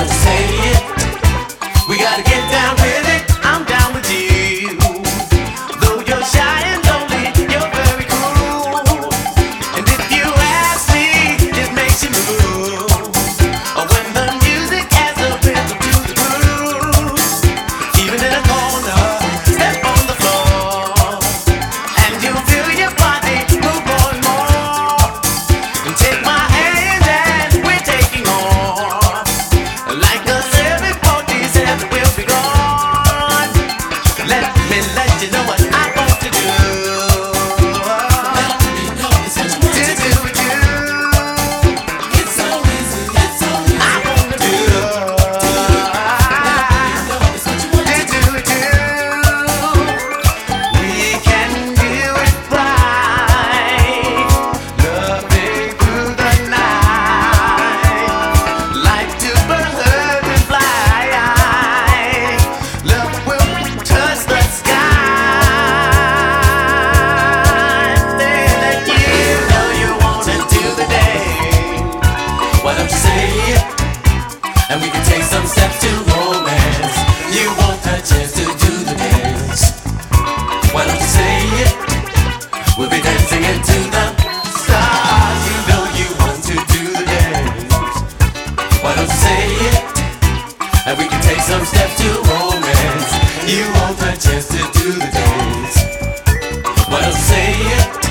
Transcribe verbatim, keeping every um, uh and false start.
don't you say it? We gotta get down with it. I'm down with you. Though you're shy and lonely, you're very cool. And if you ask me, it makes you move. When the music has a rhythm to the groove, even in a corner, step on the floor, and you'll feel your body move more and more. And take my hand and we're taking off, like a seven forty-seven will be gone. Let me let you know what I want to do. Let me know it's what you want to do with you. It's so easy, it's so easy. I want to do. Let me know it's what you want to do with you. We can do it right, loving through the night, like two birds and fly. Love will touch the sky. Then that you know you want to do the day. Why don't you say it? And we can take some steps to romance. You want a chance to do the dance. Why don't you say it? We'll be dancing into the stars. You know you want to do the dance. Why don't you say it? And we can take some steps to romance. You want a chance to do the dance. Why don't you say it?